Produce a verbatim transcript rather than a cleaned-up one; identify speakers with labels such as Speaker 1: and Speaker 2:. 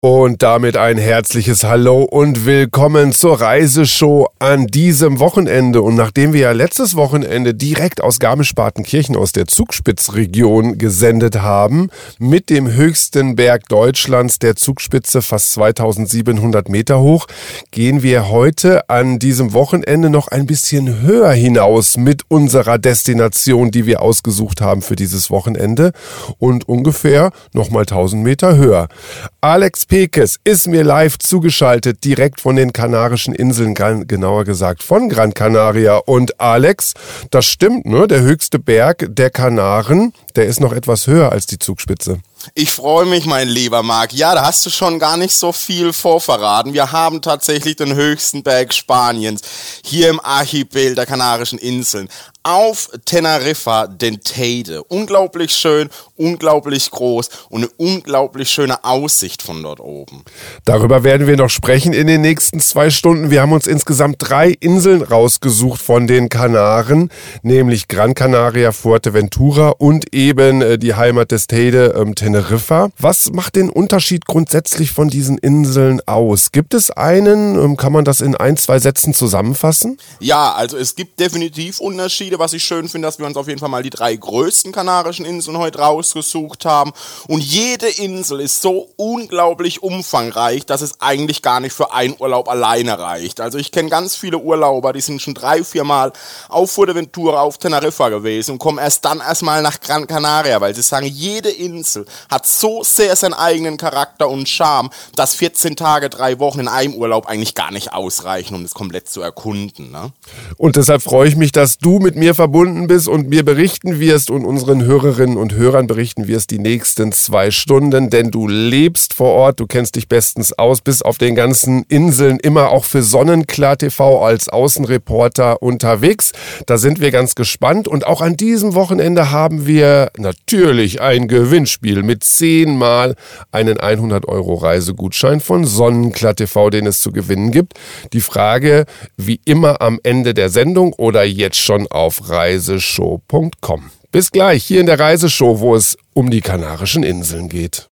Speaker 1: Und damit ein herzliches Hallo und willkommen zur Reiseshow an diesem Wochenende. Und nachdem wir ja letztes Wochenende direkt aus Garmisch-Partenkirchen aus der Zugspitzregion gesendet haben, mit dem höchsten Berg Deutschlands, der Zugspitze, fast zweitausendsiebenhundert Meter hoch, gehen wir heute an diesem Wochenende noch ein bisschen höher hinaus mit unserer Destination, die wir ausgesucht haben für dieses Wochenende, und ungefähr nochmal tausend Meter höher. Alex Pekes ist mir live zugeschaltet, direkt von den Kanarischen Inseln, genauer gesagt von Gran Canaria. Und Alex, das stimmt, ne? Der höchste Berg der Kanaren, der ist noch etwas höher als die Zugspitze.
Speaker 2: Ich freue mich, mein lieber Marc. Ja, da hast du schon gar nicht so viel vorverraten. Wir haben tatsächlich den höchsten Berg Spaniens hier im Archipel der Kanarischen Inseln auf Teneriffa, den Teide. Unglaublich schön, unglaublich groß und eine unglaublich schöne Aussicht von dort oben.
Speaker 1: Darüber werden wir noch sprechen in den nächsten zwei Stunden. Wir haben uns insgesamt drei Inseln rausgesucht von den Kanaren, nämlich Gran Canaria, Fuerteventura und eben die Heimat des Teide, ähm, Teneriffa. Was macht den Unterschied grundsätzlich von diesen Inseln aus? Gibt es einen? Kann man das in ein, zwei Sätzen zusammenfassen?
Speaker 2: Ja, also es gibt definitiv Unterschiede. Was ich schön finde, dass wir uns auf jeden Fall mal die drei größten kanarischen Inseln heute rausgesucht haben. Und jede Insel ist so unglaublich umfangreich, dass es eigentlich gar nicht für einen Urlaub alleine reicht. Also ich kenne ganz viele Urlauber, die sind schon drei, vier Mal auf Fuerteventura, auf Teneriffa gewesen und kommen erst dann erstmal nach Gran Canaria, weil sie sagen, jede Insel hat so sehr seinen eigenen Charakter und Charme, dass vierzehn Tage, drei Wochen in einem Urlaub eigentlich gar nicht ausreichen, um es komplett zu erkunden. Ne?
Speaker 1: Und deshalb freue ich mich, dass du mit mir verbunden bist und mir berichten wirst und unseren Hörerinnen und Hörern berichten wirst die nächsten zwei Stunden, denn du lebst vor Ort, du kennst dich bestens aus, bist auf den ganzen Inseln immer auch für Sonnenklar T V als Außenreporter unterwegs. Da sind wir ganz gespannt und auch an diesem Wochenende haben wir natürlich ein Gewinnspiel mit zehnmal einen hundert Euro Reisegutschein von Sonnenklar T V, den es zu gewinnen gibt. Die Frage wie immer am Ende der Sendung oder jetzt schon auf reiseshow punkt com. Bis gleich hier in der Reiseshow, wo es um die Kanarischen Inseln geht.